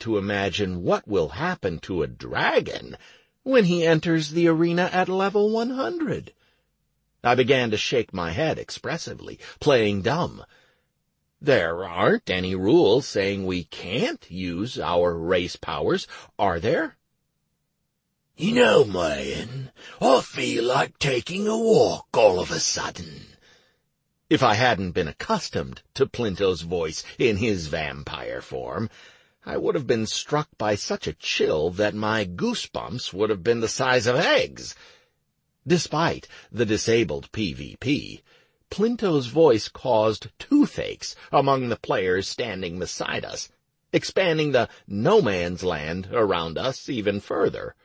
to imagine what will happen to a dragon when he enters the arena at level 100. I began to shake my head expressively, playing dumb. There aren't any rules saying we can't use our race powers, are there? You know, man, I feel like taking a walk all of a sudden. If I hadn't been accustomed to Plinto's voice in his vampire form, I would have been struck by such a chill that my goosebumps would have been the size of eggs. Despite the disabled PvP, Plinto's voice caused toothaches among the players standing beside us, expanding the no-man's land around us even further.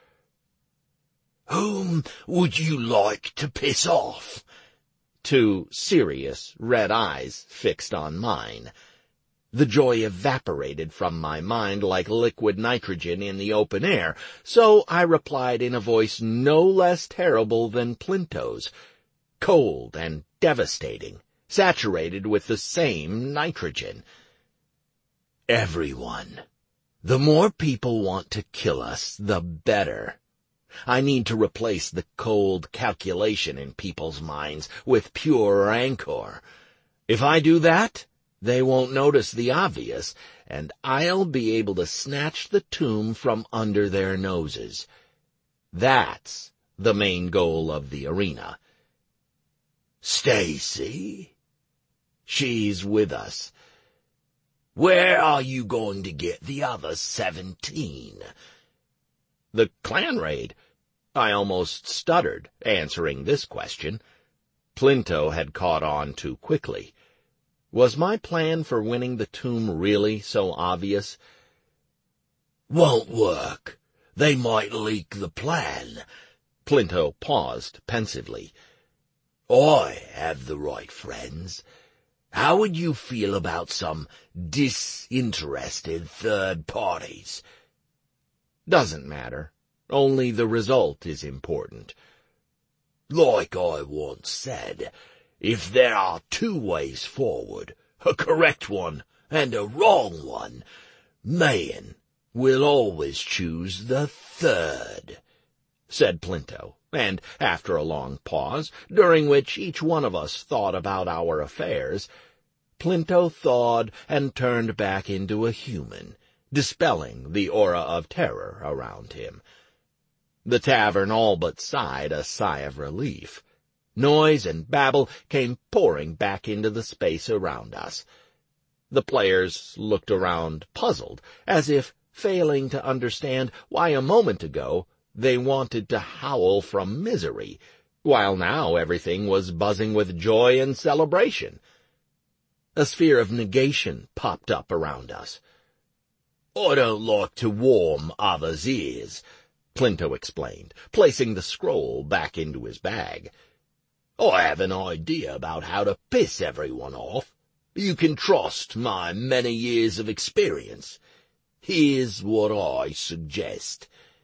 Whom would you like to piss off? Two serious red eyes fixed on mine. The joy evaporated from my mind like liquid nitrogen in the open air, so I replied in a voice no less terrible than Plinto's, cold and devastating, saturated with the same nitrogen. Everyone. The more people want to kill us, the better. I need to replace the cold calculation in people's minds with pure rancor. If I do that, they won't notice the obvious, and I'll be able to snatch the tomb from under their noses. That's the main goal of the arena. Stacy? She's with us. Where are you going to get the other 17? The clan raid. I almost stuttered, answering this question. Plinto had caught on too quickly. Was my plan for winning the tomb really so obvious? Won't work. They might leak the plan. Plinto paused pensively. I have the right friends. How would you feel about some disinterested third parties? Doesn't matter. Only the result is important. Like I once said, if there are two ways forward, a correct one and a wrong one, man will always choose the third, said Plinto, and after a long pause, during which each one of us thought about our affairs, Plinto thawed and turned back into a human, dispelling the aura of terror around him. The tavern all but sighed a sigh of relief. Noise and babble came pouring back into the space around us. The players looked around puzzled, as if failing to understand why a moment ago they wanted to howl from misery, while now everything was buzzing with joy and celebration. A sphere of negation popped up around us. I don't like to warm others' ears, Plinto explained, placing the scroll back into his bag. I have an idea about how to piss everyone off. You can trust my many years of experience. Here's what I suggest.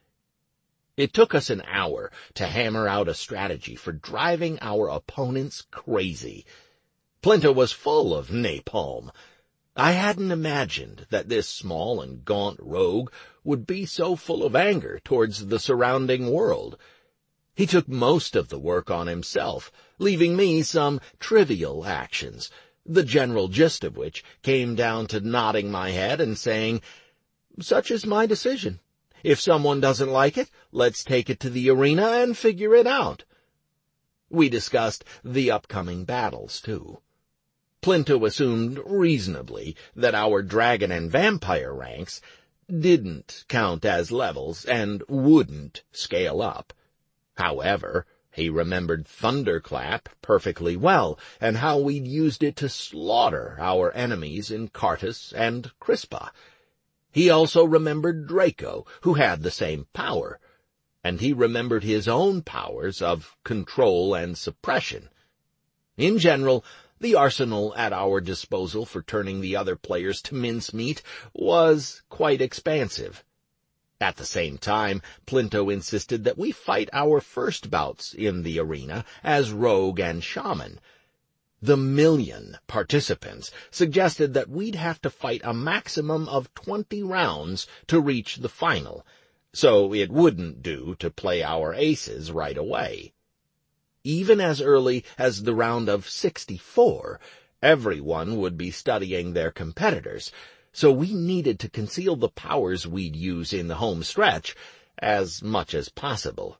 It took us an hour to hammer out a strategy for driving our opponents crazy. Plinto was full of napalm. I hadn't imagined that this small and gaunt rogue would be so full of anger towards the surrounding world. He took most of the work on himself, leaving me some trivial actions, the general gist of which came down to nodding my head and saying, "Such is my decision. If someone doesn't like it, let's take it to the arena and figure it out." We discussed the upcoming battles, too. Plinto assumed reasonably that our dragon and vampire ranks didn't count as levels and wouldn't scale up. However, he remembered Thunderclap perfectly well, and how we'd used it to slaughter our enemies in Cartus and Crispa. He also remembered Draco, who had the same power, and he remembered his own powers of control and suppression. In general, the arsenal at our disposal for turning the other players to mincemeat was quite expansive. At the same time, Plinto insisted that we fight our first bouts in the arena as rogue and shaman. The million participants suggested that we'd have to fight a maximum of 20 rounds to reach the final, so it wouldn't do to play our aces right away. Even as early as the round of 64, everyone would be studying their competitors, so we needed to conceal the powers we'd use in the home stretch as much as possible.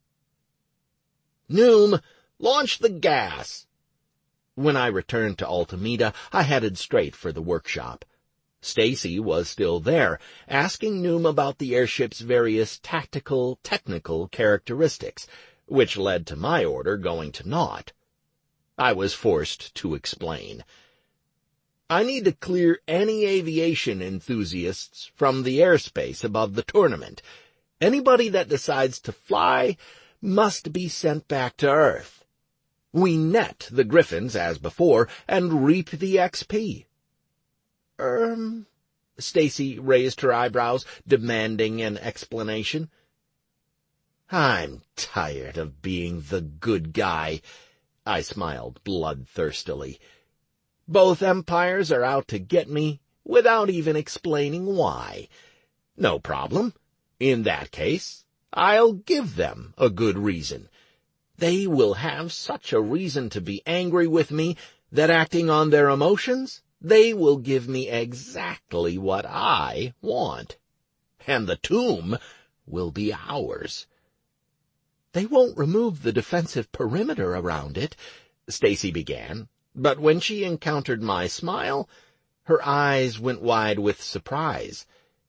"Noom, launch the gas." When I returned to Altameda, I headed straight for the workshop. Stacy was still there, asking Noom about the airship's various tactical, technical characteristics, which led to my order going to naught. I was forced to explain. "I need to clear any aviation enthusiasts from the airspace above the tournament. Anybody that decides to fly must be sent back to Earth. We net the Griffins as before and reap the XP. Stacy raised her eyebrows, demanding an explanation. "I'm tired of being the good guy," I smiled bloodthirstily. "Both empires are out to get me without even explaining why. No problem. In that case, I'll give them a good reason. They will have such a reason to be angry with me that, acting on their emotions, they will give me exactly what I want. And the tomb will be ours." "They won't remove the defensive perimeter around it," Stacy began, but when she encountered my smile, her eyes went wide with surprise.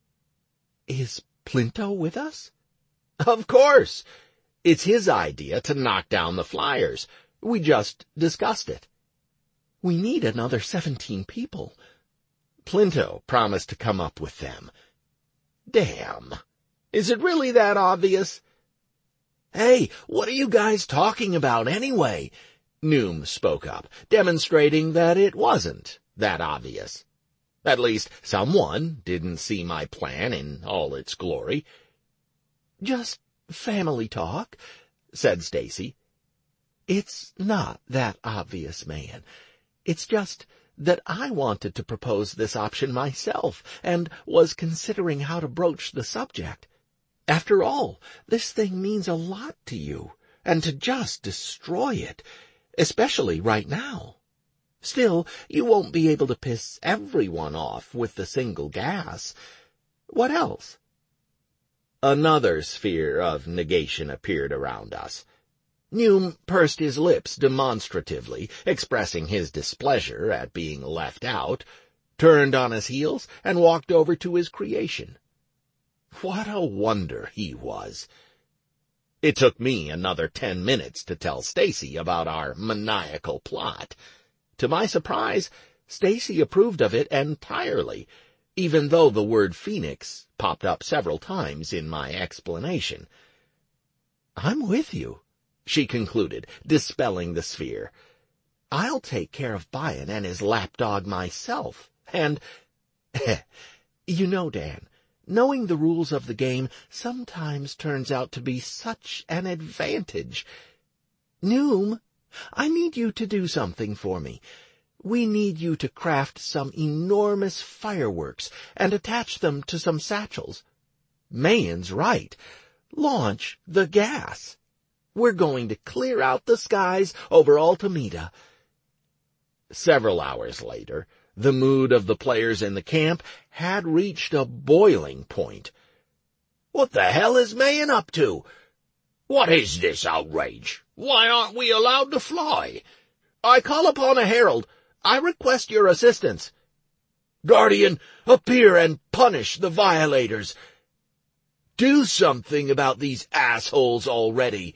"Is Plinto with us?" "Of course. It's his idea to knock down the flyers. We just discussed it." "We need another 17 people. Plinto promised to come up with them." "Damn. Is it really that obvious?" "Hey, what are you guys talking about anyway?" Noom spoke up, demonstrating that it wasn't that obvious. At least someone didn't see my plan in all its glory. "Just family talk," said Stacy. "It's not that obvious, man. It's just that I wanted to propose this option myself and was considering how to broach the subject. After all, this thing means a lot to you, and to just destroy it, especially right now. Still, you won't be able to piss everyone off with the single gas. What else?" Another sphere of negation appeared around us. Noom pursed his lips demonstratively, expressing his displeasure at being left out, turned on his heels, and walked over to his creation. What a wonder he was! It took me another 10 minutes to tell Stacy about our maniacal plot. To my surprise, Stacy approved of it entirely, even though the word Phoenix popped up several times in my explanation. "I'm with you," she concluded, dispelling the sphere. "I'll take care of Bayan and his lapdog myself, and you know, Dan, knowing the rules of the game sometimes turns out to be such an advantage. Noom, I need you to do something for me. We need you to craft some enormous fireworks and attach them to some satchels. Mayan's right. Launch the gas. We're going to clear out the skies over Altameda." Several hours later, the mood of the players in the camp had reached a boiling point. "What the hell is Mayan up to? What is this outrage? Why aren't we allowed to fly? I call upon a herald. I request your assistance. Guardian, appear and punish the violators. Do something about these assholes already."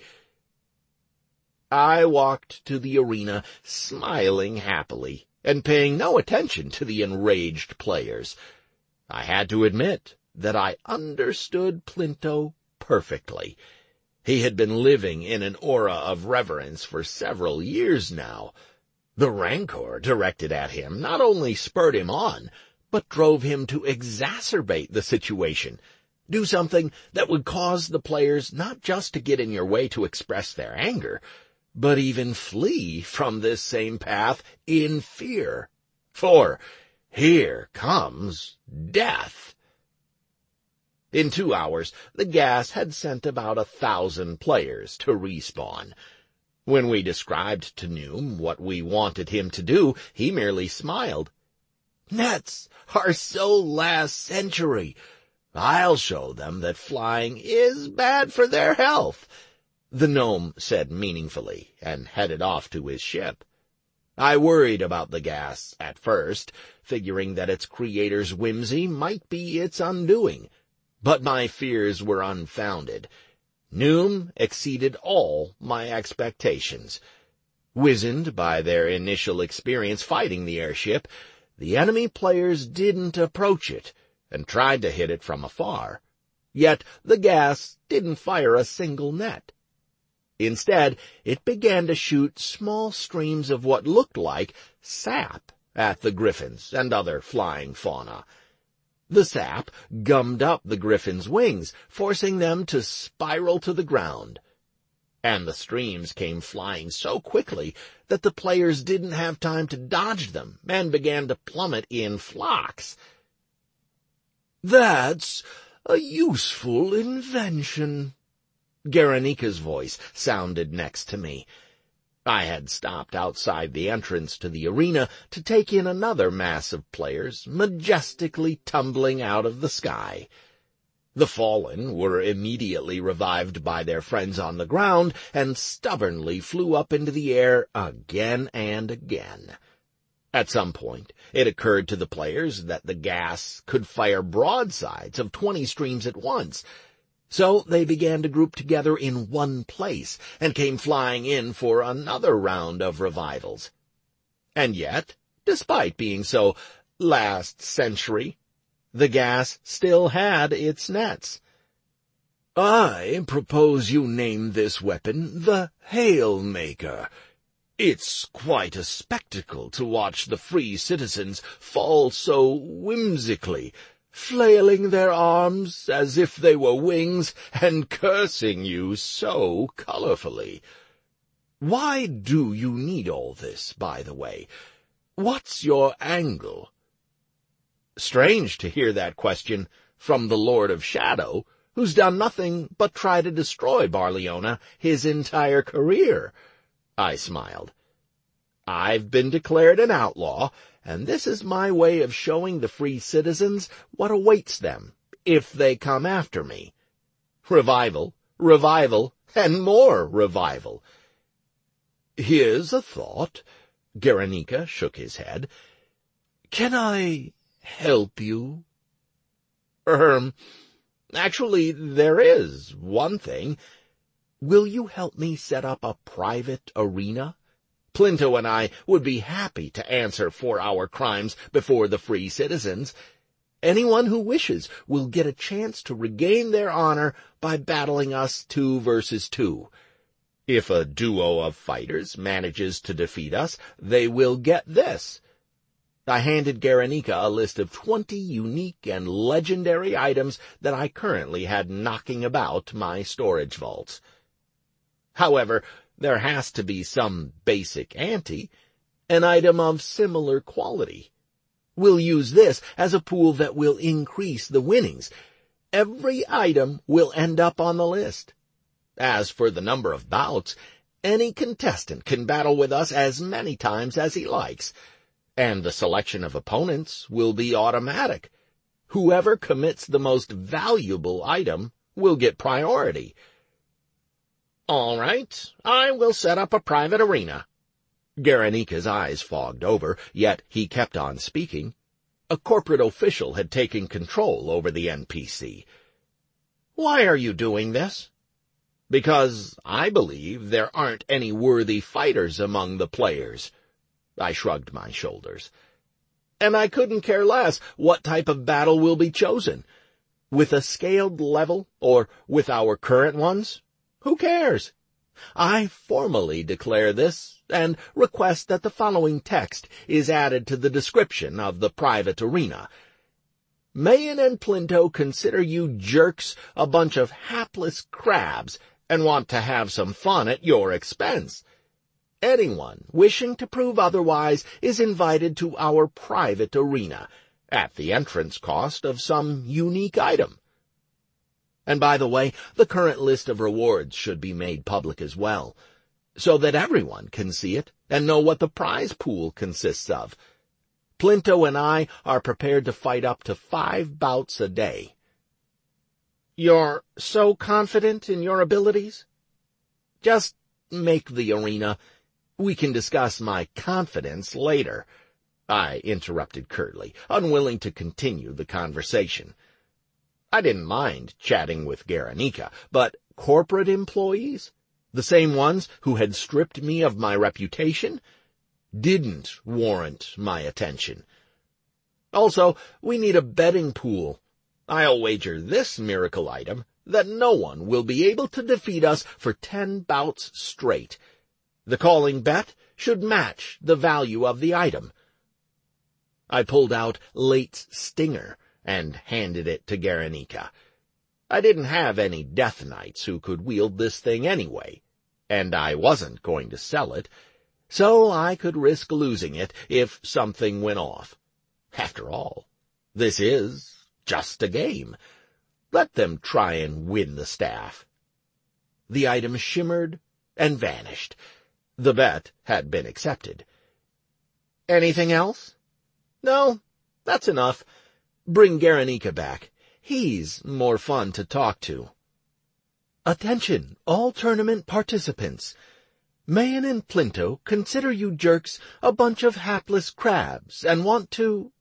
I walked to the arena, smiling happily, and paying no attention to the enraged players. I had to admit that I understood Plinto perfectly. He had been living in an aura of reverence for several years now. The rancor directed at him not only spurred him on, but drove him to exacerbate the situation, do something that would cause the players not just to get in your way to express their anger, but even flee from this same path in fear. For here comes death. In 2 hours, the gas had sent about 1,000 players to respawn. When we described to Noom what we wanted him to do, he merely smiled. "Nets are so last century. I'll show them that flying is bad for their health," the gnome said meaningfully, and headed off to his ship. I worried about the gas at first, figuring that its creator's whimsy might be its undoing. But my fears were unfounded. Noom exceeded all my expectations. Wizened by their initial experience fighting the airship, the enemy players didn't approach it, and tried to hit it from afar. Yet the gas didn't fire a single net. Instead, it began to shoot small streams of what looked like sap at the griffins and other flying fauna. The sap gummed up the griffins' wings, forcing them to spiral to the ground. And the streams came flying so quickly that the players didn't have time to dodge them and began to plummet in flocks. "That's a useful invention," Guernica's voice sounded next to me. I had stopped outside the entrance to the arena to take in another mass of players majestically tumbling out of the sky. The fallen were immediately revived by their friends on the ground and stubbornly flew up into the air again and again. At some point, it occurred to the players that the gas could fire broadsides of 20 streams at once, so they began to group together in one place and came flying in for another round of revivals. And yet, despite being so last century, the gas still had its nets. "I propose you name this weapon the Hail-Maker. It's quite a spectacle to watch the free citizens fall so whimsically, flailing their arms as if they were wings and cursing you so colorfully. Why do you need all this, by the way? What's your angle?" Strange to hear that question from the Lord of Shadow, who's done nothing but try to destroy Barleona his entire career. I smiled. "I've been declared an outlaw, and this is my way of showing the free citizens what awaits them if they come after me. Revival, revival, and more revival." "Here's a thought." Guernica shook his head. "Can I help you?" Actually, there is one thing. Will you help me set up a private arena? Plinto and I would be happy to answer for our crimes before the free citizens. Anyone who wishes will get a chance to regain their honor by battling us 2 versus 2. If a duo of fighters manages to defeat us, they will get this. I handed Guernica a list of 20 unique and legendary items that I currently had knocking about my storage vaults. However, there has to be some basic ante, an item of similar quality. We'll use this as a pool that will increase the winnings. Every item will end up on the list. As for the number of bouts, any contestant can battle with us as many times as he likes, and the selection of opponents will be automatic. Whoever commits the most valuable item will get priority. All right, I will set up a private arena. Guernica's eyes fogged over, yet he kept on speaking. A corporate official had taken control over the NPC. Why are you doing this? Because I believe there aren't any worthy fighters among the players. I shrugged my shoulders. And I couldn't care less what type of battle will be chosen. With a scaled level, or with our current ones? Who cares? I formally declare this, and request that the following text is added to the description of the private arena. Mayan and Plinto consider you jerks a bunch of hapless crabs and want to have some fun at your expense. Anyone wishing to prove otherwise is invited to our private arena, at the entrance cost of some unique item. And by the way, the current list of rewards should be made public as well, so that everyone can see it and know what the prize pool consists of. Plinto and I are prepared to fight up to 5 bouts a day. You're so confident in your abilities? Just make the arena. We can discuss my confidence later, I interrupted curtly, unwilling to continue the conversation. I didn't mind chatting with Garanika, but corporate employees, the same ones who had stripped me of my reputation, didn't warrant my attention. Also, we need a betting pool. I'll wager this miracle item that no one will be able to defeat us for 10 bouts straight. The calling bet should match the value of the item. I pulled out Late's Stinger and handed it to Garanika. I didn't have any Death Knights who could wield this thing anyway, and I wasn't going to sell it, so I could risk losing it if something went off. After all, this is just a game. Let them try and win the staff. The item shimmered and vanished. The bet had been accepted. Anything else? No, that's enough. Bring Garanika back. He's more fun to talk to. Attention, all tournament participants. Mayan and Plinto consider you jerks a bunch of hapless crabs and want to...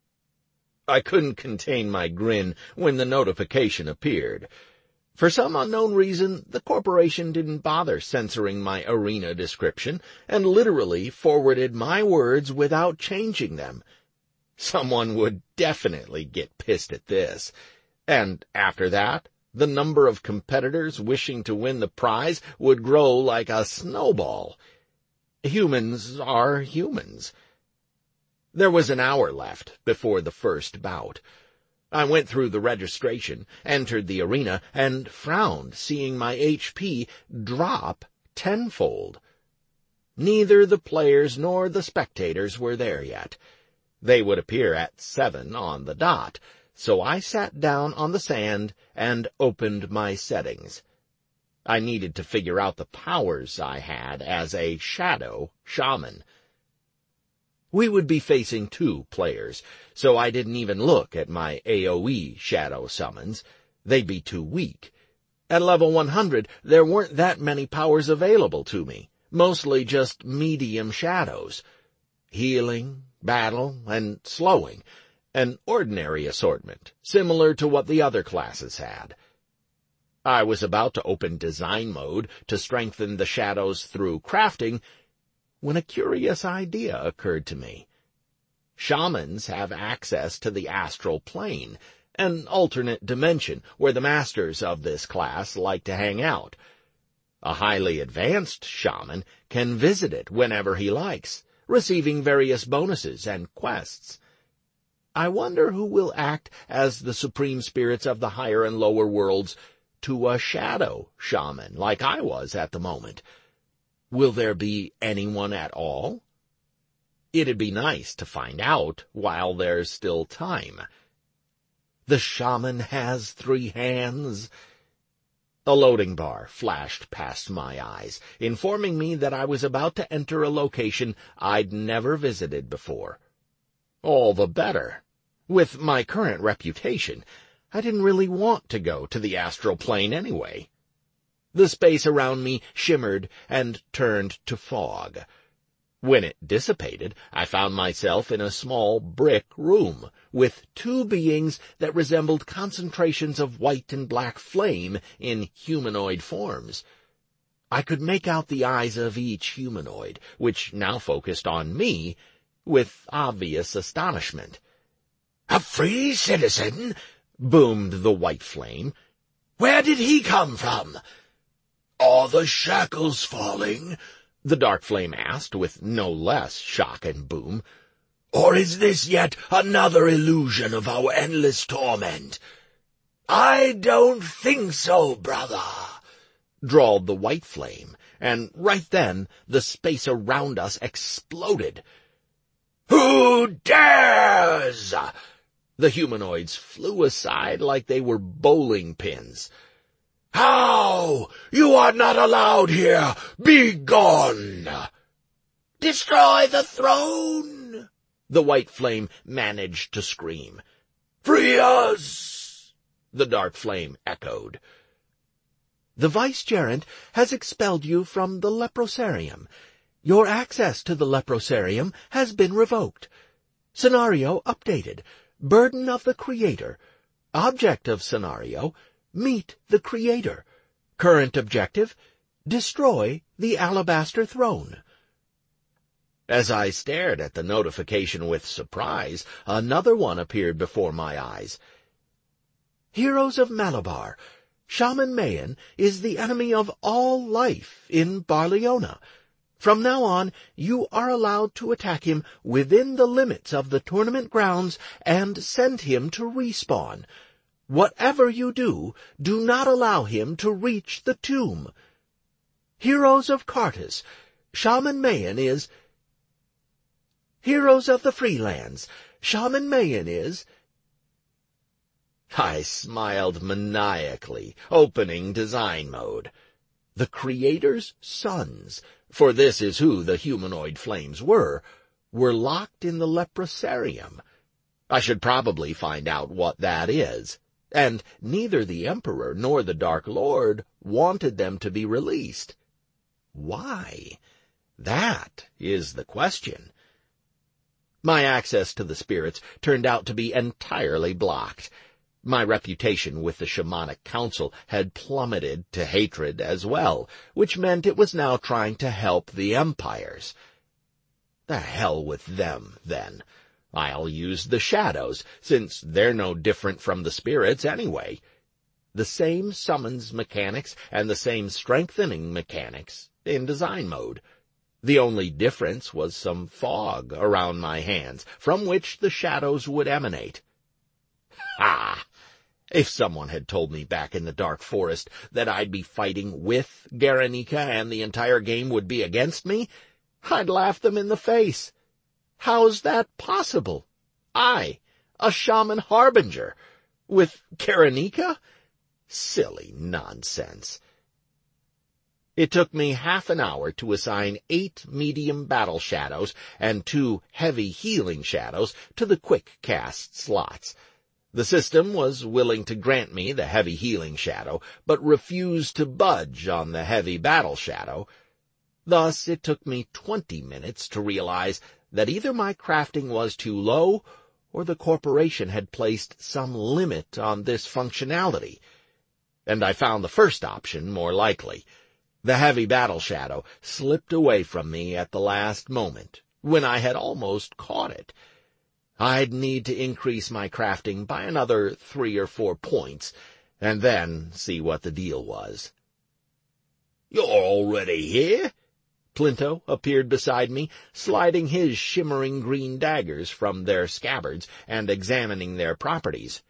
I couldn't contain my grin when the notification appeared. For some unknown reason, the corporation didn't bother censoring my arena description and literally forwarded my words without changing them. Someone would definitely get pissed at this. And after that, the number of competitors wishing to win the prize would grow like a snowball. Humans are humans. There was an hour left before the first bout. I went through the registration, entered the arena, and frowned, seeing my HP drop tenfold. Neither the players nor the spectators were there yet. They would appear at 7 on the dot, so I sat down on the sand and opened my settings. I needed to figure out the powers I had as a shadow shaman. We would be facing 2 players, so I didn't even look at my AoE shadow summons. They'd be too weak. At level 100, there weren't that many powers available to me, mostly just medium shadows. Healing, battle, and slowing, an ordinary assortment, similar to what the other classes had. I was about to open design mode to strengthen the shadows through crafting, when a curious idea occurred to me. Shamans have access to the astral plane, an alternate dimension where the masters of this class like to hang out. A highly advanced shaman can visit it whenever he likes, receiving various bonuses and quests. I wonder who will act as the supreme spirits of the higher and lower worlds to a shadow shaman like I was at the moment. Will there be anyone at all? It'd be nice to find out while there's still time. The shaman has 3 hands. A loading bar flashed past my eyes, informing me that I was about to enter a location I'd never visited before. All the better. With my current reputation, I didn't really want to go to the astral plane anyway. The space around me shimmered and turned to fog. When it dissipated, I found myself in a small brick room with 2 beings that resembled concentrations of white and black flame in humanoid forms. I could make out the eyes of each humanoid, which now focused on me with obvious astonishment. "A free citizen?" boomed the white flame. "Where did he come from?" "Are the shackles falling?" the dark flame asked with no less shock and boom. "Or is this yet another illusion of our endless torment?" "I don't think so, brother," drawled the White Flame, and right then the space around us exploded. "Who dares?" The humanoids flew aside like they were bowling pins. "How? You are not allowed here! Be gone!" "Destroy the throne!" the White Flame managed to scream. "Free us!" the Dark Flame echoed. "The Vicegerent has expelled you from the Leprosarium. Your access to the Leprosarium has been revoked. Scenario updated. Burden of the Creator. Object of scenario, meet the Creator. Current objective, destroy the Alabaster Throne." As I stared at the notification with surprise, another one appeared before my eyes. "Heroes of Malabar. Shaman Mayan is the enemy of all life in Barleona. From now on, you are allowed to attack him within the limits of the tournament grounds and send him to respawn. Whatever you do, do not allow him to reach the tomb. Heroes of Kartas. Shaman Mayan is... Heroes of the Freelands. Shaman Mayan is... I smiled maniacally, opening design mode. The Creator's sons, for this is who the humanoid flames were locked in the Leprosarium. I should probably find out what that is, and neither the Emperor nor the Dark Lord wanted them to be released. Why? That is the question. My access to the spirits turned out to be entirely blocked. My reputation with the Shamanic Council had plummeted to hatred as well, which meant it was now trying to help the empires. The hell with them, then. I'll use the shadows, since they're no different from the spirits anyway. The same summons mechanics and the same strengthening mechanics in design mode. The only difference was some fog around my hands, from which the shadows would emanate. Ha! If someone had told me back in the Dark Forest that I'd be fighting with Garanika and the entire game would be against me, I'd laugh them in the face. How's that possible? I, a shaman harbinger, with Garanika? Silly nonsense. It took me half an hour to assign 8 medium battle shadows and 2 heavy healing shadows to the quick cast slots. The system was willing to grant me the heavy healing shadow, but refused to budge on the heavy battle shadow. Thus it took me 20 minutes to realize that either my crafting was too low, or the corporation had placed some limit on this functionality. And I found the first option more likely. The heavy battle shadow slipped away from me at the last moment, when I had almost caught it. I'd need to increase my crafting by another 3 or 4 points, and then see what the deal was. "You're already here?" Plinto appeared beside me, sliding his shimmering green daggers from their scabbards and examining their properties.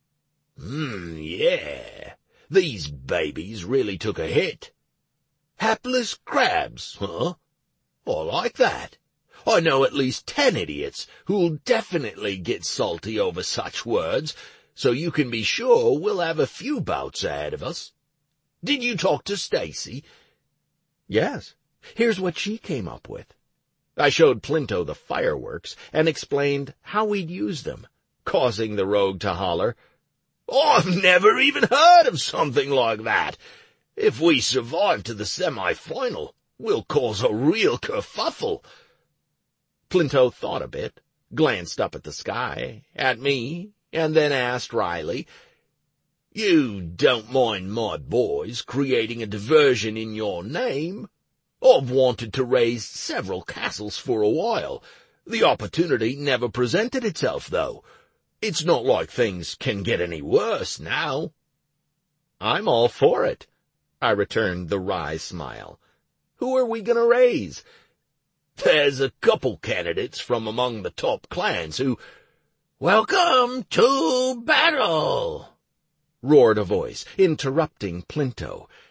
Yeah. These babies really took a hit. Hapless crabs, huh? I like that. I know at least 10 idiots who'll definitely get salty over such words, so you can be sure we'll have a few bouts ahead of us. Did you talk to Stacy? Yes. Here's what she came up with. I showed Plinto the fireworks and explained how we'd use them, causing the rogue to holler, "I've never even heard of something like that. If we survive to the semi-final, we'll cause a real kerfuffle." Plinto thought a bit, glanced up at the sky, at me, and then asked wryly, "You don't mind my boys creating a diversion in your name? I've wanted to raise several castles for a while. The opportunity never presented itself, though. It's not like things can get any worse now." "I'm all for it," I returned the wry smile. "Who are we going to raise?" "There's a couple candidates from among the top clans who—" "Welcome to battle!" roared a voice, interrupting Plinto.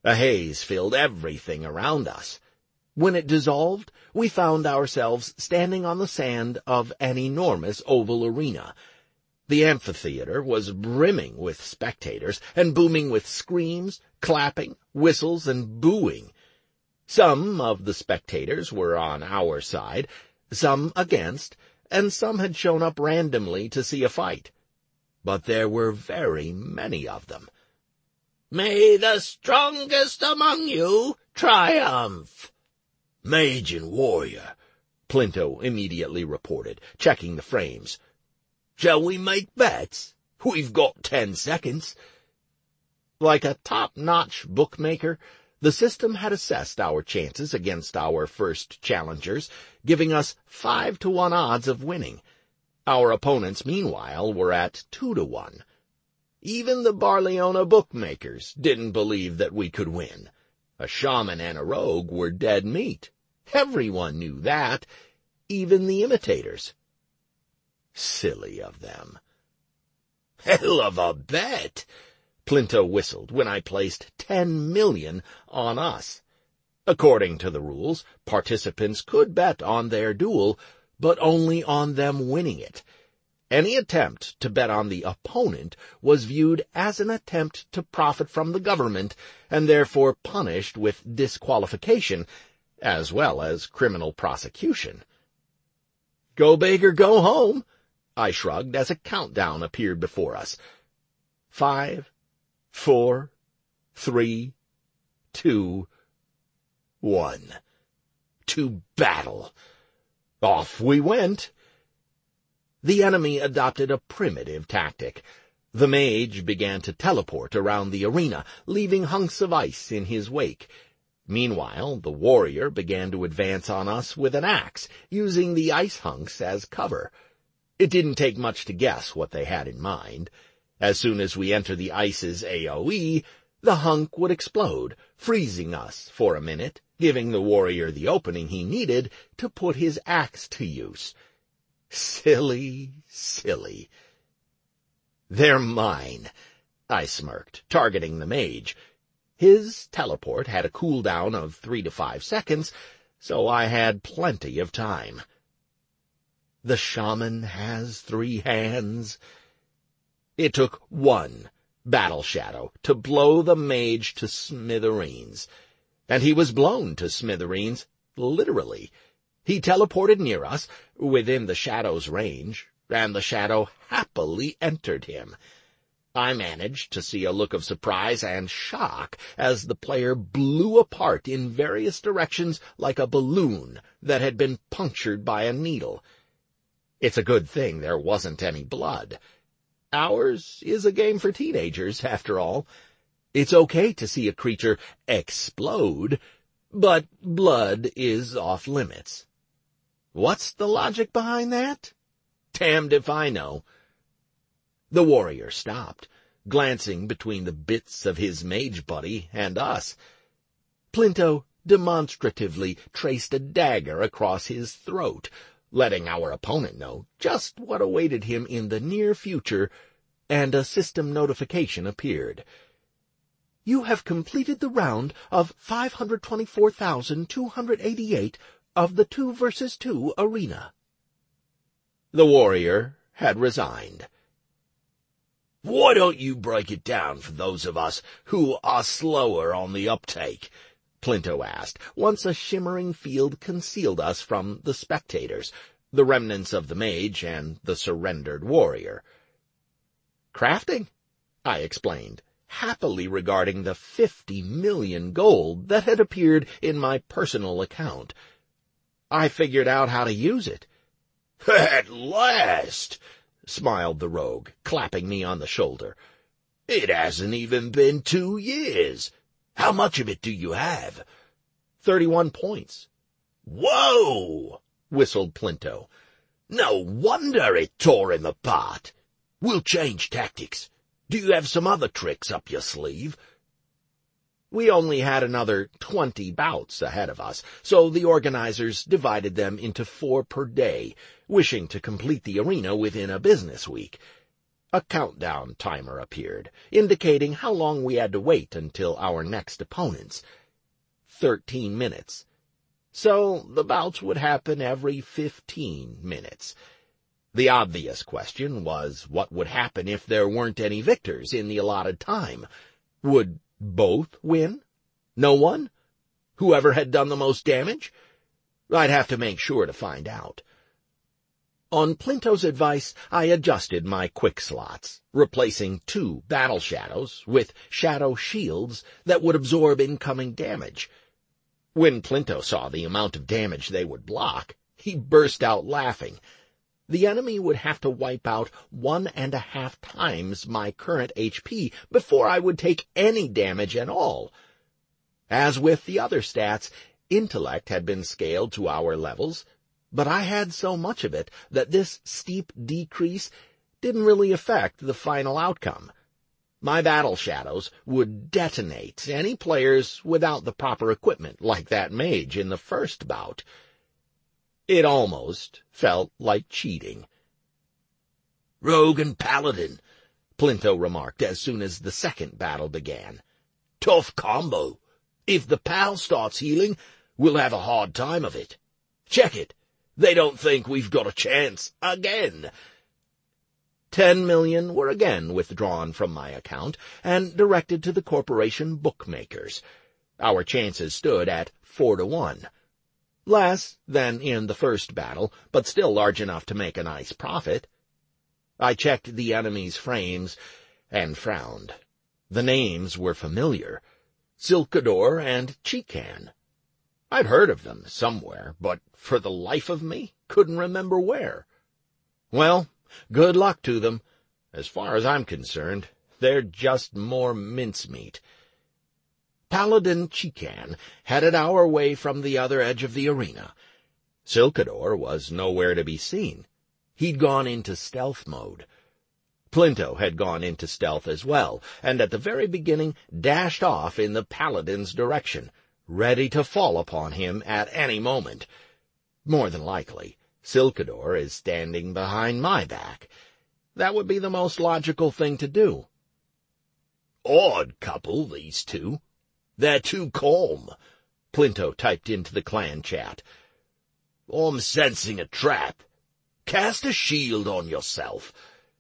A haze filled everything around us. When it dissolved, we found ourselves standing on the sand of an enormous oval arena. The amphitheater was brimming with spectators and booming with screams, clapping, whistles, and booing. Some of the spectators were on our side, some against, and some had shown up randomly to see a fight. But there were very many of them. "May the strongest among you triumph!" "Mage and warrior," Plinto immediately reported, checking the frames. "Shall we make bets? We've got 10 seconds. Like a top-notch bookmaker, the system had assessed our chances against our first challengers, giving us 5-to-1 odds of winning. Our opponents, meanwhile, were at 2-to-1. Even the Barleona bookmakers didn't believe that we could win. A shaman and a rogue were dead meat. Everyone knew that, even the imitators. Silly of them. "Hell of a bet," Plinto whistled when I placed 10 million on us. According to the rules, participants could bet on their duel, but only on them winning it. Any attempt to bet on the opponent was viewed as an attempt to profit from the government and therefore punished with disqualification, as well as criminal prosecution. "Go big or go home," I shrugged as a countdown appeared before us. 5, 4, 3, 2, 1. To battle. Off we went. The enemy adopted a primitive tactic. The mage began to teleport around the arena, leaving hunks of ice in his wake. Meanwhile, the warrior began to advance on us with an axe, using the ice hunks as cover. It didn't take much to guess what they had in mind. As soon as we enter the ice's AoE, the hunk would explode, freezing us for a minute, giving the warrior the opening he needed to put his axe to use. Silly, silly. "They're mine," I smirked, targeting the mage. His teleport had a cooldown of 3 to 5 seconds, so I had plenty of time. The shaman has 3 hands. It took 1 battle shadow to blow the mage to smithereens. And he was blown to smithereens, literally. He teleported near us, within the shadow's range, and the shadow happily entered him. I managed to see a look of surprise and shock as the player blew apart in various directions like a balloon that had been punctured by a needle. It's a good thing there wasn't any blood. Ours is a game for teenagers, after all. It's okay to see a creature explode, but blood is off limits. What's the logic behind that? Damned if I know. The warrior stopped, glancing between the bits of his mage buddy and us. Plinto demonstratively traced a dagger across his throat, letting our opponent know just what awaited him in the near future, and a system notification appeared. "You have completed the round of 524,288 of the 2 versus 2 arena." The warrior had resigned. "Why don't you break it down for those of us who are slower on the uptake?" Plinto asked, once a shimmering field concealed us from the spectators, the remnants of the mage and the surrendered warrior. "Crafting," I explained, happily regarding the 50 million gold that had appeared in my personal account. "I figured out how to use it." "At last!" smiled the rogue, clapping me on the shoulder. "It hasn't even been 2 years. How much of it do you have?" 31 points. "Whoa!" whistled Plinto. "No wonder it tore him apart. We'll change tactics. Do you have some other tricks up your sleeve?" We only had another 20 bouts ahead of us, so the organizers divided them into 4 per day, wishing to complete the arena within a business week. A countdown timer appeared, indicating how long we had to wait until our next opponents. 13 minutes. So the bouts would happen every 15 minutes. The obvious question was what would happen if there weren't any victors in the allotted time. Would both win? No one? Whoever had done the most damage? I'd have to make sure to find out. On Plinto's advice, I adjusted my quick slots, replacing 2 battle shadows with shadow shields that would absorb incoming damage. When Plinto saw the amount of damage they would block, he burst out laughing. The enemy would have to wipe out 1.5 times my current HP before I would take any damage at all. As with the other stats, intellect had been scaled to our levels, but I had so much of it that this steep decrease didn't really affect the final outcome. My battle shadows would detonate any players without the proper equipment, like that mage in the first bout. It almost felt like cheating. "Rogue and Paladin," Plinto remarked as soon as the second battle began. "Tough combo. If the pal starts healing, we'll have a hard time of it. Check it. They don't think we've got a chance again." 10 million were again withdrawn from my account and directed to the corporation bookmakers. Our chances stood at 4-1. Less than in the first battle, but still large enough to make a nice profit. I checked the enemy's frames and frowned. The names were familiar. Silkador and Chikan. I'd heard of them somewhere, but for the life of me couldn't remember where. Well, good luck to them. As far as I'm concerned, they're just more mincemeat. Paladin Chikan headed our way from the other edge of the arena. Silkador was nowhere to be seen. He'd gone into stealth mode. Plinto had gone into stealth as well, and at the very beginning dashed off in the Paladin's direction, ready to fall upon him at any moment. More than likely, Silkador is standing behind my back. That would be the most logical thing to do. "Odd couple, these two. They're too calm," Plinto typed into the clan chat. "I'm sensing a trap. Cast a shield on yourself."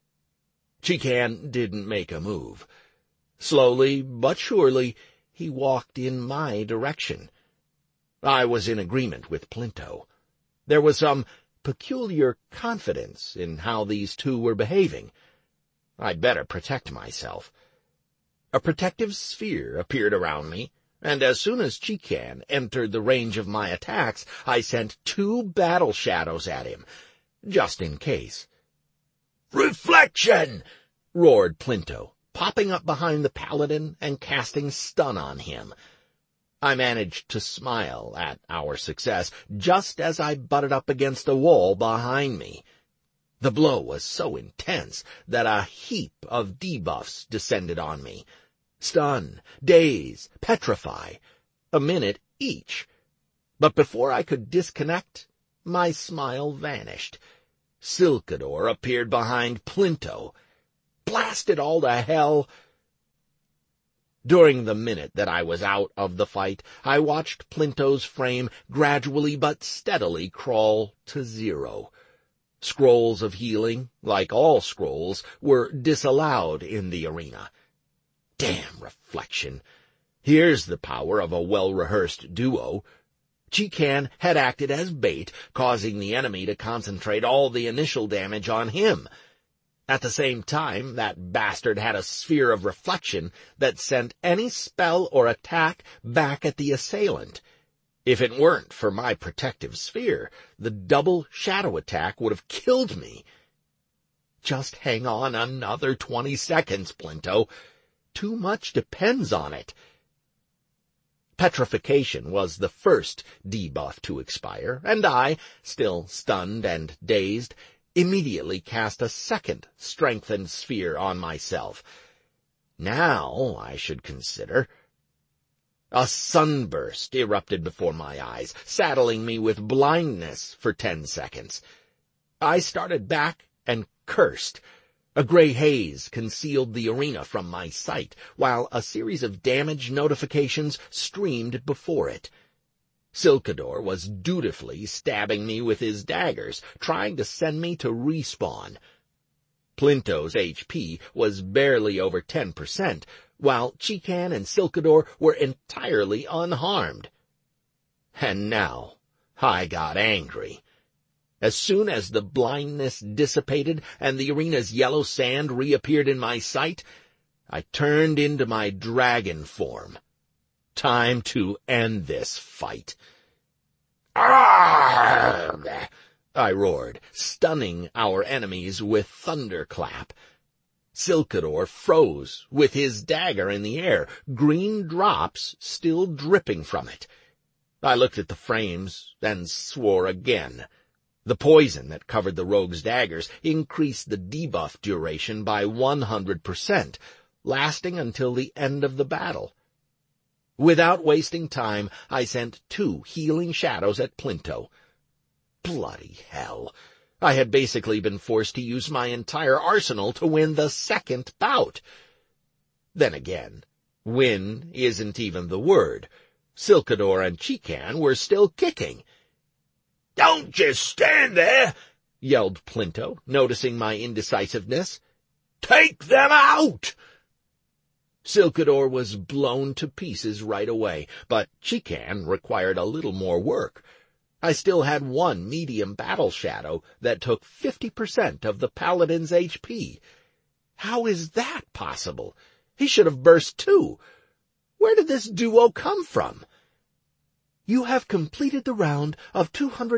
Chikan didn't make a move. Slowly but surely, he walked in my direction. I was in agreement with Plinto. There was some peculiar confidence in how these two were behaving. I'd better protect myself. A protective sphere appeared around me, and as soon as Chikan entered the range of my attacks, I sent 2 battle shadows at him, just in case. "Reflection!" roared Plinto, popping up behind the Paladin and casting stun on him. I managed to smile at our success just as I butted up against a wall behind me. The blow was so intense that a heap of debuffs descended on me. Stun, daze, petrify, a minute each. But before I could disconnect, my smile vanished. Silkador appeared behind Plinto. Blast it all to hell! During the minute that I was out of the fight, I watched Plinto's frame gradually but steadily crawl to 0. Scrolls of healing, like all scrolls, were disallowed in the arena. Damn reflection! Here's the power of a well-rehearsed duo. Chikan had acted as bait, causing the enemy to concentrate all the initial damage on him. At the same time, that bastard had a sphere of reflection that sent any spell or attack back at the assailant. If it weren't for my protective sphere, the double shadow attack would have killed me. Just hang on another 20 seconds, Plinto. Too much depends on it. Petrification was the first debuff to expire, and I, still stunned and dazed, immediately cast a second strengthened sphere on myself. Now I should consider. A sunburst erupted before my eyes, saddling me with blindness for 10 seconds. I started back and cursed. A gray haze concealed the arena from my sight, while a series of damage notifications streamed before it. Silkador was dutifully stabbing me with his daggers, trying to send me to respawn. Plinto's HP was barely over 10%, while Chikan and Silkador were entirely unharmed. And now I got angry. As soon as the blindness dissipated and the arena's yellow sand reappeared in my sight, I turned into my dragon form. Time to end this fight. Arrgh! I roared, stunning our enemies with thunderclap. Silkador froze with his dagger in the air, green drops still dripping from it. I looked at the frames, then swore again. The poison that covered the rogue's daggers increased the debuff duration by 100%, lasting until the end of the battle. Without wasting time, I sent 2 healing shadows at Plinto. Bloody hell! I had basically been forced to use my entire arsenal to win the second bout. Then again, win isn't even the word. Silkador and Chikan were still kicking. "Don't just stand there!" yelled Plinto, noticing my indecisiveness. "Take them out!" Silkador was blown to pieces right away, but Chikan required a little more work. I still had 1 medium battle shadow that took 50% of the paladin's HP. How is that possible? He should have burst too. Where did this duo come from? You have completed the round of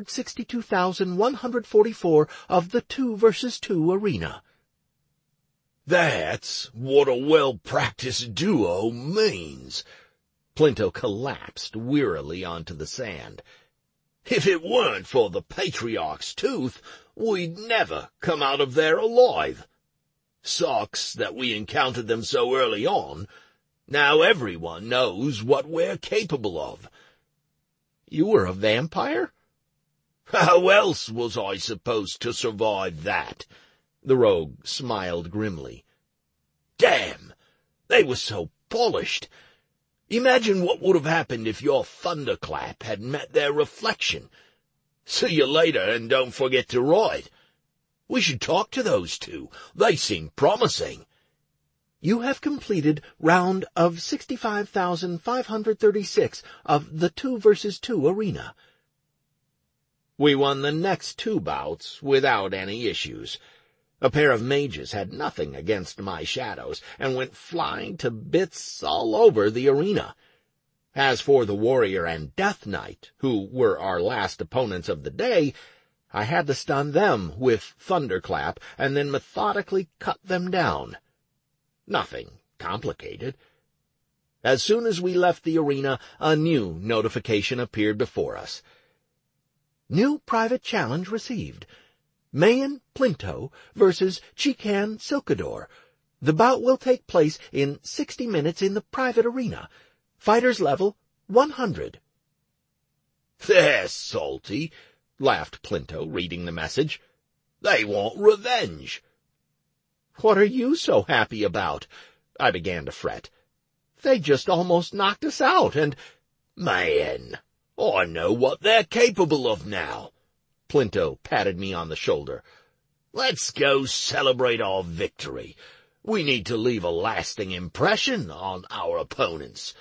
262,144 of the 2 versus 2 arena. That's what a well-practiced duo means. Plinto collapsed wearily onto the sand. If it weren't for the Patriarch's tooth, we'd never come out of there alive. Sucks that we encountered them so early on. Now everyone knows what we're capable of. You were a vampire? How else was I supposed to survive that? The rogue smiled grimly. Damn! They were so polished. Imagine what would have happened if your thunderclap had met their reflection. See you later, and don't forget to ride. We should talk to those 2. They seem promising. You have completed round of 65,536 of the 2 versus 2 arena. We won the next 2 bouts without any issues. A pair of mages had nothing against my shadows and went flying to bits all over the arena. As for the warrior and death knight, who were our last opponents of the day, I had to stun them with thunderclap and then methodically cut them down. Nothing complicated. As soon as we left the arena, a new notification appeared before us. New private challenge received. Mayan Plinto versus Chikan Silkador. The bout will take place in 60 minutes in the private arena. Fighters level 100. They're salty, laughed Plinto, reading the message. They want revenge. What are you so happy about? I began to fret. They just almost knocked us out, and... Man, I know what they're capable of now. Plinto patted me on the shoulder. Let's go celebrate our victory. We need to leave a lasting impression on our opponents.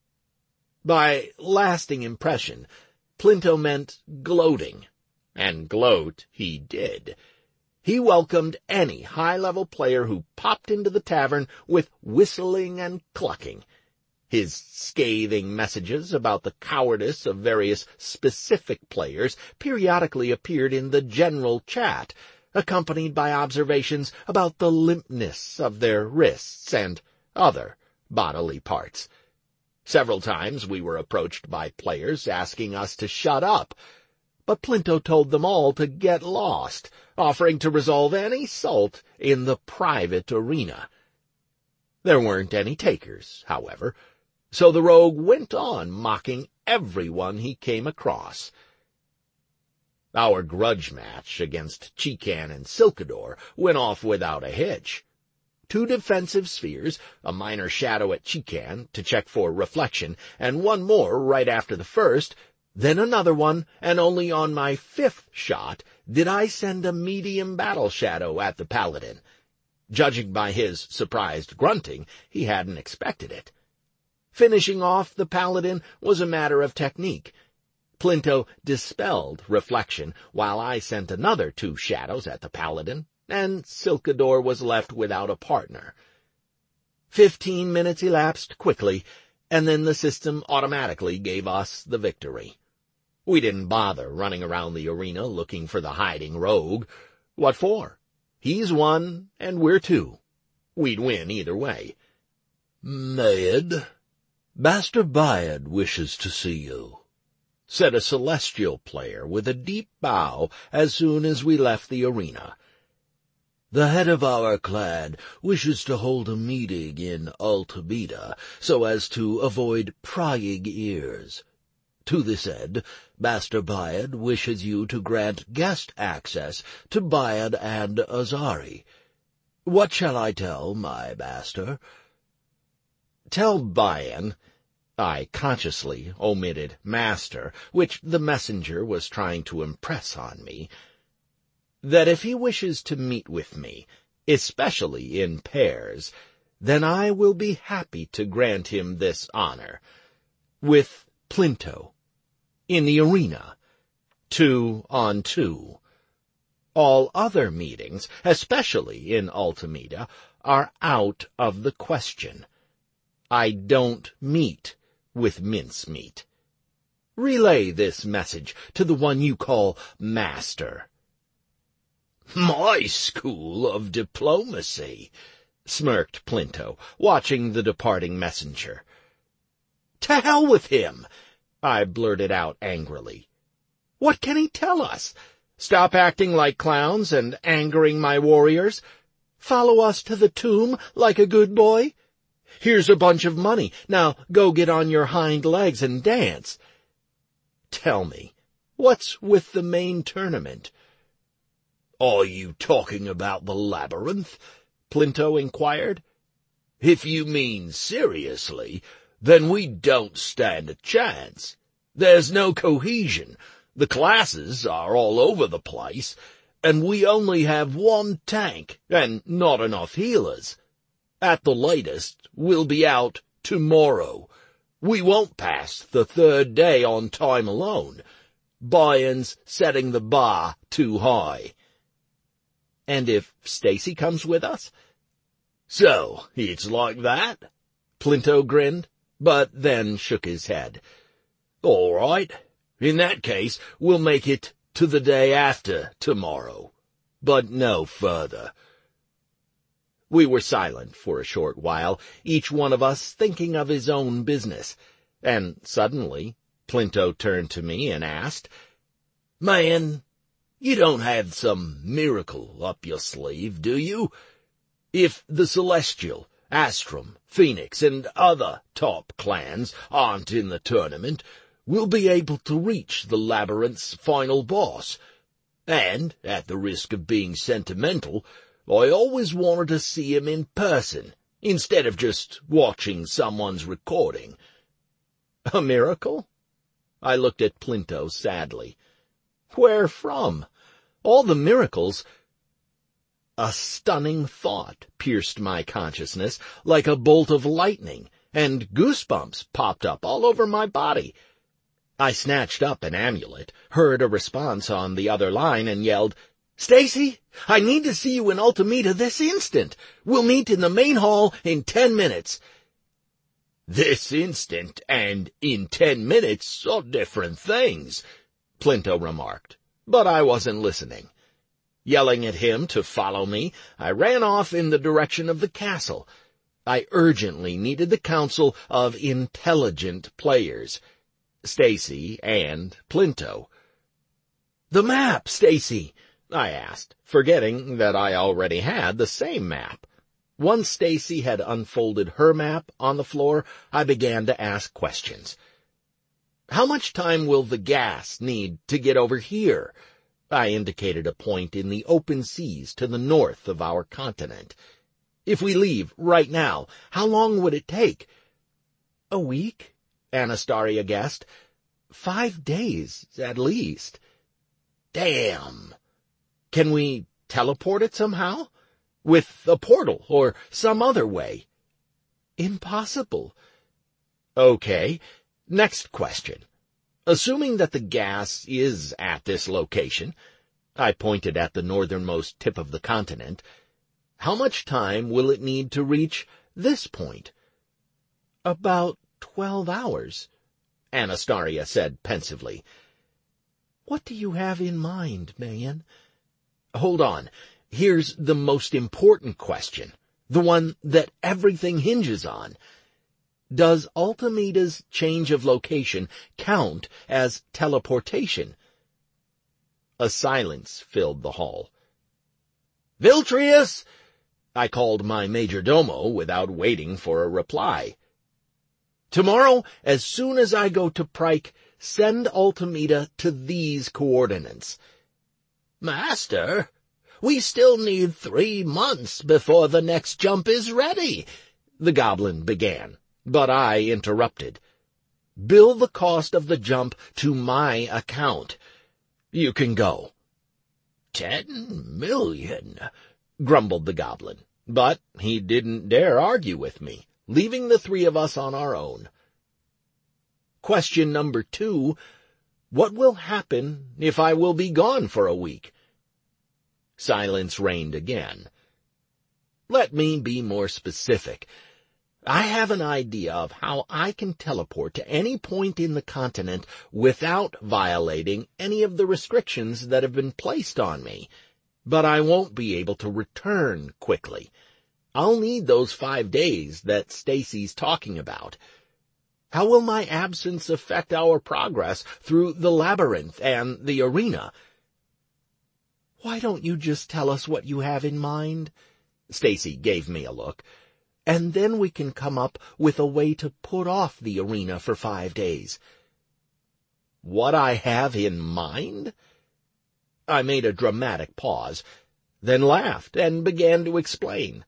By lasting impression, Plinto meant gloating, and gloat he did. He welcomed any high-level player who popped into the tavern with whistling and clucking. His scathing messages about the cowardice of various specific players periodically appeared in the general chat, accompanied by observations about the limpness of their wrists and other bodily parts. Several times we were approached by players asking us to shut up, but Plinto told them all to get lost, offering to resolve any salt in the private arena. There weren't any takers, however, so the rogue went on mocking everyone he came across. Our grudge match against Chikan and Silkador went off without a hitch. 2 defensive spheres, a minor shadow at Chikan to check for reflection, and 1 more right after the first, then another one, and only on my 5th shot did I send a medium battle shadow at the paladin. Judging by his surprised grunting, he hadn't expected it. Finishing off the paladin was a matter of technique. Plinto dispelled reflection, while I sent another 2 shadows at the paladin, and Silkador was left without a partner. 15 minutes elapsed quickly, and then the system automatically gave us the victory. We didn't bother running around the arena looking for the hiding rogue. What for? He's 1, and we're 2. We'd win either way. "Mayed, Master Bayard wishes to see you," said a celestial player with a deep bow as soon as we left the arena. "The head of our clan wishes to hold a meeting in Altameda so as to avoid prying ears. To this end, Master Bayard wishes you to grant guest access to Bayard and Azari. What shall I tell my master?" Tell Bayan, I consciously omitted master, which the messenger was trying to impress on me, that if he wishes to meet with me, especially in pairs, then I will be happy to grant him this honor. With Plinto. In the arena. 2 on 2. All other meetings, especially in Altameda, are out of the question. I don't meet with mincemeat. Relay this message to the one you call master. "My school of diplomacy," smirked Plinto, watching the departing messenger. "To hell with him!" I blurted out angrily. "What can he tell us? Stop acting like clowns and angering my warriors? Follow us to the tomb like a good boy? Here's a bunch of money. Now go get on your hind legs and dance. Tell me, what's with the main tournament?" "Are you talking about the labyrinth?" Plinto inquired. "If you mean seriously, then we don't stand a chance. There's no cohesion. The classes are all over the place, and we only have 1 tank and not enough healers. At the latest, we'll be out tomorrow. We won't pass the 3rd day on time alone. Bayern's setting the bar too high." "And if Stacy comes with us?" "So, it's like that?" Plinto grinned, but then shook his head. "All right. In that case, we'll make it to the day after tomorrow, but no further." We were silent for a short while, each one of us thinking of his own business, and suddenly Plinto turned to me and asked, "Man, you don't have some miracle up your sleeve, do you? If the Celestial, Astrum, Phoenix, and other top clans aren't in the tournament, we'll be able to reach the labyrinth's final boss. And, at the risk of being sentimental, I always wanted to see him in person, instead of just watching someone's recording." "A miracle?" I looked at Plinto sadly. "Where from? All the miracles—" A stunning thought pierced my consciousness like a bolt of lightning, and goosebumps popped up all over my body. I snatched up an amulet, heard a response on the other line, and yelled, "Stacy, I need to see you in Altameda this instant. We'll meet in the main hall in 10 minutes. "This instant and in 10 minutes are different things," Plinto remarked, but I wasn't listening. Yelling at him to follow me, I ran off in the direction of the castle. I urgently needed the counsel of intelligent players, Stacy and Plinto. "The map, Stacy," I asked, forgetting that I already had the same map. Once Stacy had unfolded her map on the floor, I began to ask questions. "How much time will the gas need to get over here? I indicated a point in the open seas to the north of our continent. If we leave right now, how long would it take? A week, Anastasia guessed. 5 days, at least. Damn. Can we teleport it somehow? With a portal or some other way? Impossible. Okay, next question. Assuming that the gas is at this location, I pointed at the northernmost tip of the continent, how much time will it need to reach this point? About 12 hours, Anastasia said pensively. What do you have in mind, man? Hold on. Here's the most important question, the one that everything hinges on. Does Altamida's change of location count as teleportation? A silence filled the hall. Viltrius! I called my majordomo without waiting for a reply. Tomorrow, as soon as I go to Pryke, send Altamida to these coordinates. Master, we still need 3 months before the next jump is ready, the goblin began. But I interrupted. Bill the cost of the jump to my account. You can go. 10 million, grumbled the goblin. But he didn't dare argue with me, leaving the 3 of us on our own. Question number 2. What will happen if I will be gone for a week? Silence reigned again. Let me be more specific. I have an idea of how I can teleport to any point in the continent without violating any of the restrictions that have been placed on me. But I won't be able to return quickly. I'll need those 5 days that Stacy's talking about. How will my absence affect our progress through the labyrinth and the arena? Why don't you just tell us what you have in mind? Stacy gave me a look. And then we can come up with a way to put off the arena for 5 days. What I have in mind? I made a dramatic pause, then laughed and began to explain.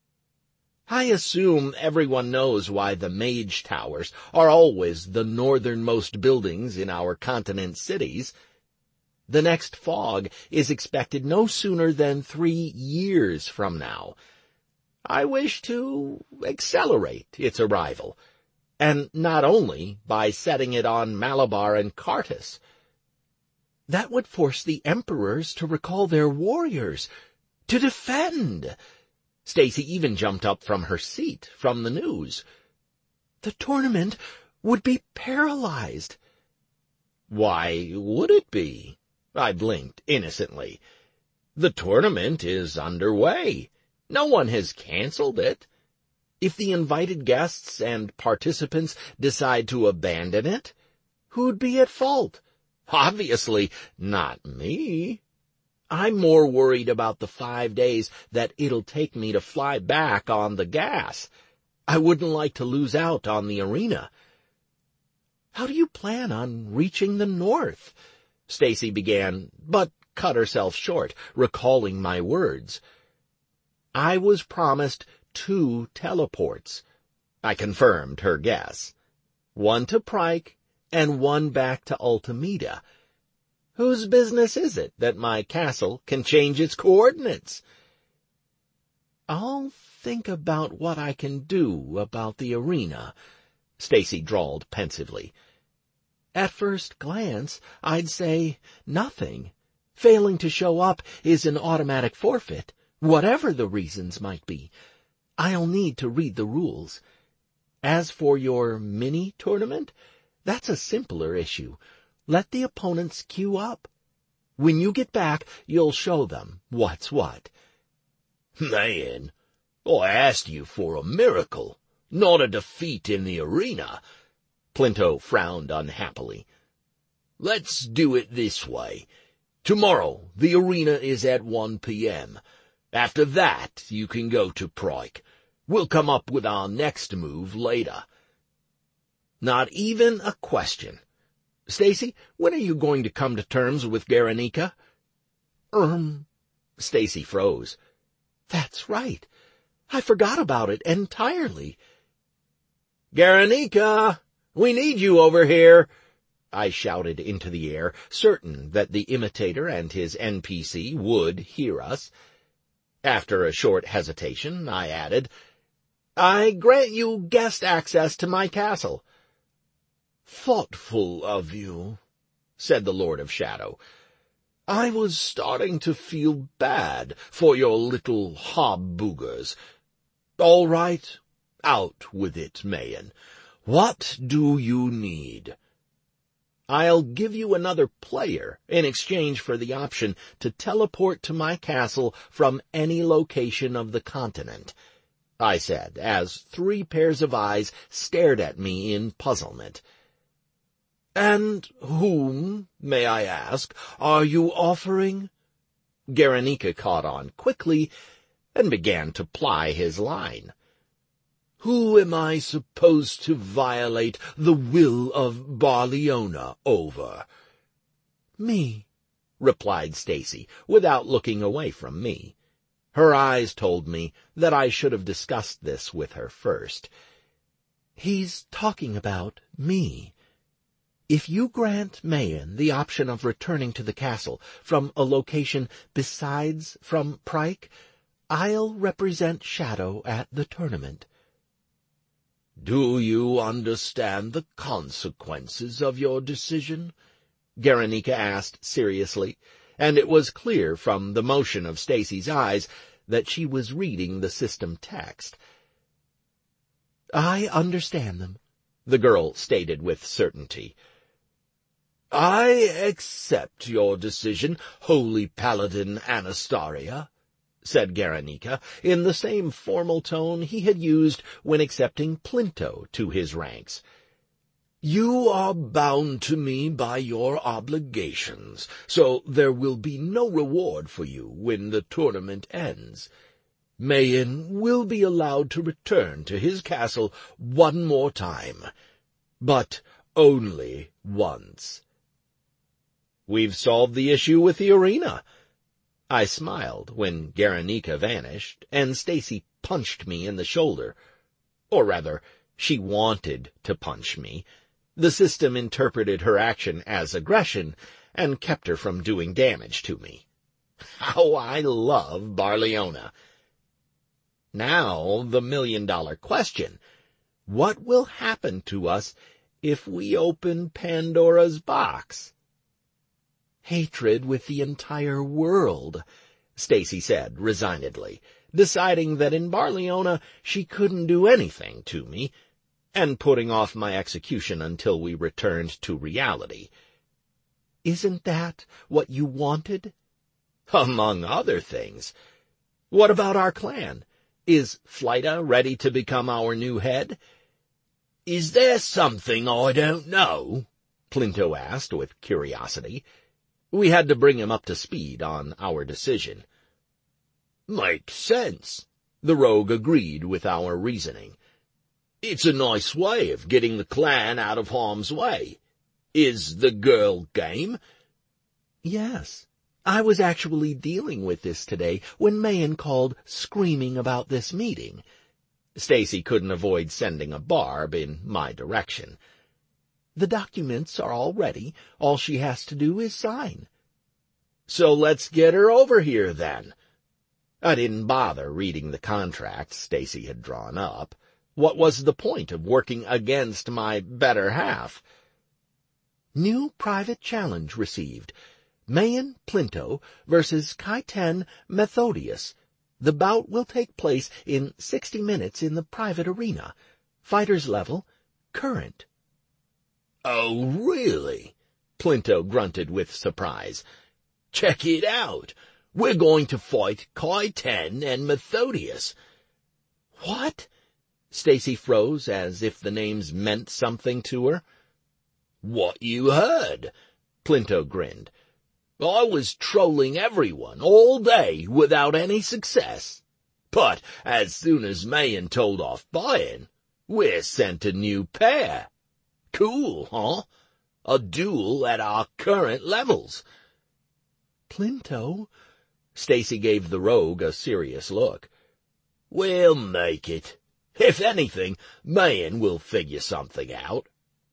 I assume everyone knows why the Mage Towers are always the northernmost buildings in our continent cities. The next fog is expected no sooner than 3 years from now. I wish to accelerate its arrival, and not only by setting it on Malabar and Cartus. That would force the emperors to recall their warriors, to defend. Stacy even jumped up from her seat from the news. The tournament would be paralyzed. Why would it be? I blinked innocently. The tournament is underway. No one has canceled it. If the invited guests and participants decide to abandon it, who'd be at fault? Obviously not me. I'm more worried about the 5 days that it'll take me to fly back on the gas. I wouldn't like to lose out on the arena. How do you plan on reaching the north? Stacy began, but cut herself short, recalling my words. I was promised 2 teleports. I confirmed her guess. 1 to Pryke and 1 back to Altamida. Whose business is it that my castle can change its coordinates? I'll think about what I can do about the arena, Stacy drawled pensively. At first glance, I'd say nothing. Failing to show up is an automatic forfeit, whatever the reasons might be. I'll need to read the rules. As for your mini-tournament, that's a simpler issue. Let the opponents queue up. When you get back, you'll show them what's what. Man, I asked you for a miracle, not a defeat in the arena. Plinto frowned unhappily. Let's do it this way. Tomorrow, the arena is at 1 p.m. After that, you can go to Pryke. We'll come up with our next move later. Not even a question. Stacy, when are you going to come to terms with Garanika? Stacy froze. That's right. I forgot about it entirely. Garanika, we need you over here, I shouted into the air, certain that the imitator and his NPC would hear us. After a short hesitation, I added, I grant you guest access to my castle. Thoughtful of you, said the Lord of Shadow. I was starting to feel bad for your little hobboogers. All right, out with it, Mayen. What do you need? I'll give you another player in exchange for the option to teleport to my castle from any location of the continent, I said, as 3 pairs of eyes stared at me in puzzlement. And whom, may I ask, are you offering? Garanika caught on quickly and began to ply his line. Who am I supposed to violate the will of Barleona over? Me, replied Stacy, without looking away from me. Her eyes told me that I should have discussed this with her first. He's talking about me. If you grant Mayen the option of returning to the castle from a location besides from Pryke, I'll represent Shadow at the tournament. Do you understand the consequences of your decision? Garanika asked seriously, and it was clear from the motion of Stacy's eyes that she was reading the system text. I understand them, the girl stated with certainty. I accept your decision, Holy Paladin Anastaria, said Garanika, in the same formal tone he had used when accepting Plinto to his ranks. You are bound to me by your obligations, so there will be no reward for you when the tournament ends. Mayen will be allowed to return to his castle one more time, but only once. We've solved the issue with the arena. I smiled when Garanika vanished, and Stacy punched me in the shoulder. Or rather, she wanted to punch me. The system interpreted her action as aggression and kept her from doing damage to me. How I love Barleona! Now the million-dollar question. What will happen to us if we open Pandora's box? Hatred with the entire world, Stacy said resignedly, deciding that in Barleona she couldn't do anything to me, and putting off my execution until we returned to reality. Isn't that what you wanted? Among other things. What about our clan? Is Flyta ready to become our new head? Is there something I don't know? Plinto asked with curiosity. We had to bring him up to speed on our decision. Makes sense. The rogue agreed with our reasoning. It's a nice way of getting the clan out of harm's way. Is the girl game? Yes. I was actually dealing with this today when Mayen called screaming about this meeting. Stacy couldn't avoid sending a barb in my direction. The documents are all ready. All she has to do is sign. So let's get her over here, then. I didn't bother reading the contract Stacy had drawn up. What was the point of working against my better half? New private challenge received. Mayen Plinto versus Kaiten Methodius. The bout will take place in 60 minutes in the private arena. Fighter's level, current. Oh, really? Plinto grunted with surprise. Check it out. We're going to fight Kaiten and Methodius. What? Stacy froze as if the names meant something to her. What you heard, Plinto grinned. I was trolling everyone all day without any success. But as soon as Mayen told off buying, we're sent a new pair. Cool, huh? A duel at our current levels. Plinto? Stacy gave the rogue a serious look. We'll make it. If anything, Mayen will figure something out.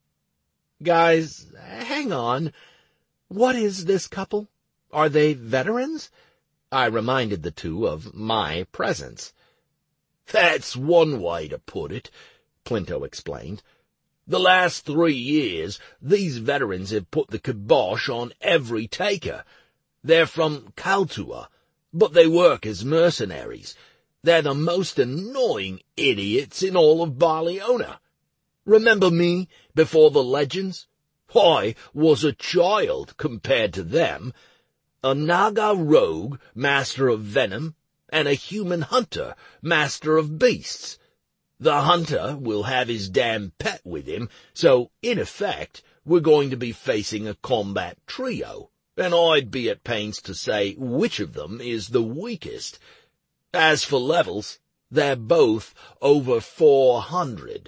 Guys, hang on. What is this couple? Are they veterans? I reminded the two of my presence. That's one way to put it, Plinto explained. The last 3 years, these veterans have put the kibosh on every taker. They're from Kaltua, but they work as mercenaries. They're the most annoying idiots in all of Barleona. Remember me before the legends? I was a child compared to them. A Naga rogue, master of venom, and a human hunter, master of beasts. The hunter will have his damn pet with him, so, in effect, we're going to be facing a combat trio, and I'd be at pains to say which of them is the weakest. As for levels, they're both over 400.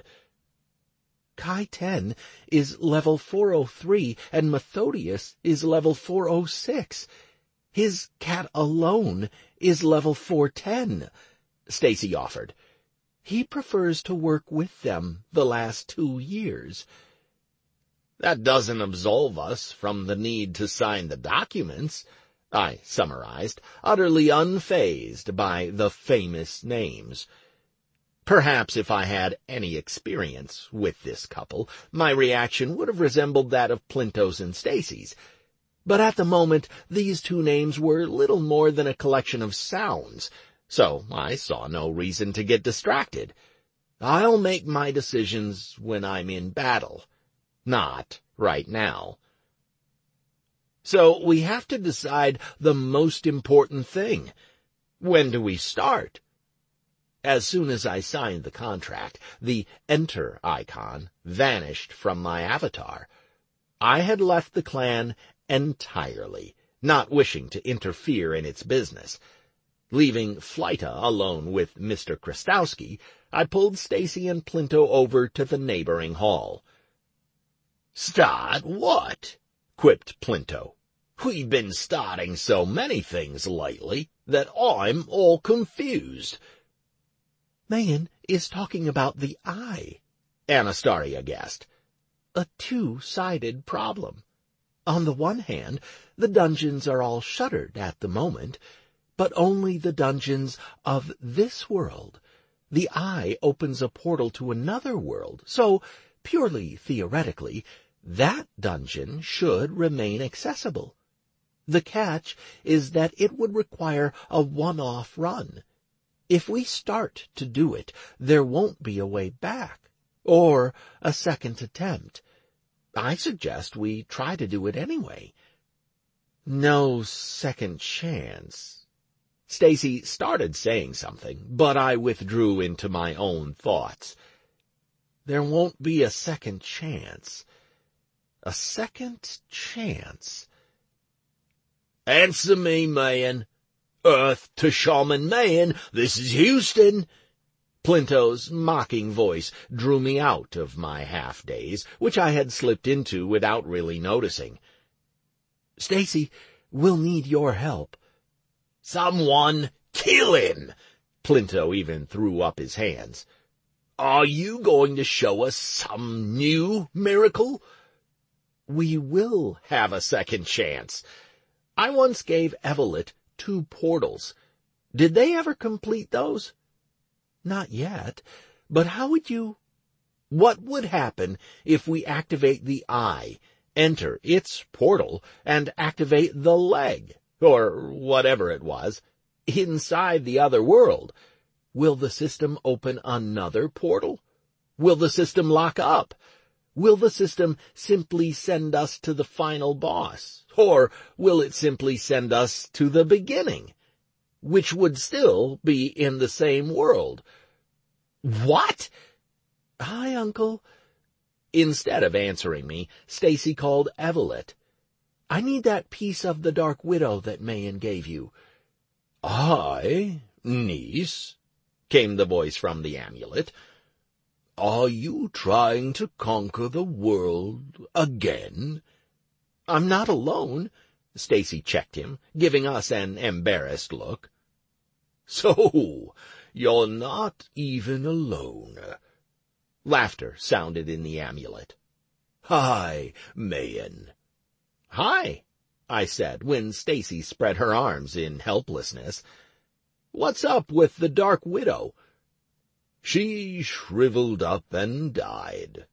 Kai-10 is level 403, and Methodius is level 406. His cat alone is level 410, Stacy offered. He prefers to work with them the last 2 years. That doesn't absolve us from the need to sign the documents, I summarized, utterly unfazed by the famous names. Perhaps if I had any experience with this couple, my reaction would have resembled that of Plinto's and Stacy's. But at the moment, these two names were little more than a collection of sounds, so I saw no reason to get distracted. I'll make my decisions when I'm in battle, not right now. So we have to decide the most important thing. When do we start? As soon as I signed the contract, the Enter icon vanished from my avatar. I had left the clan entirely, not wishing to interfere in its business. Leaving Flyta alone with Mr. Krastowski, I pulled Stacy and Plinto over to the neighboring hall. "Start what?" quipped Plinto. "We've been starting so many things lately that I'm all confused." Mayen is talking about the eye, Anastasia guessed. A two-sided problem. On the one hand, the dungeons are all shuttered at the moment, but only the dungeons of this world. The eye opens a portal to another world, so, purely theoretically, that dungeon should remain accessible. The catch is that it would require a one-off run. If we start to do it, there won't be a way back, or a second attempt. I suggest we try to do it anyway. No second chance. Stacy started saying something, but I withdrew into my own thoughts. There won't be a second chance. A second chance. "Answer me, Mayen. Earth to Shaman Mayen, this is Houston." Plinto's mocking voice drew me out of my half-daze, which I had slipped into without really noticing. "Stacy, we'll need your help." "Someone kill him!" Plinto even threw up his hands. "Are you going to show us some new miracle?" "We will have a second chance. I once gave Evelyn 2 portals. Did they ever complete those?" "Not yet. But how would you—" "What would happen if we activate the eye, enter its portal, and activate the leg, or whatever it was, inside the other world? Will the system open another portal? Will the system lock up? Will the system simply send us to the final boss? Or will it simply send us to the beginning, which would still be in the same world?" "What?" "Hi, Uncle." Instead of answering me, Stacy called Evelyn. "I need that piece of the Dark Widow that Mayen gave you." "Aye, niece," came the voice from the amulet. "Are you trying to conquer the world again?" "I'm not alone." Stacy checked him, giving us an embarrassed look. So, you're not even alone. Laughter sounded in the amulet. Hi, Mayen. Hi, I said when Stacy spread her arms in helplessness. What's up with the Dark Widow? She shriveled up and died,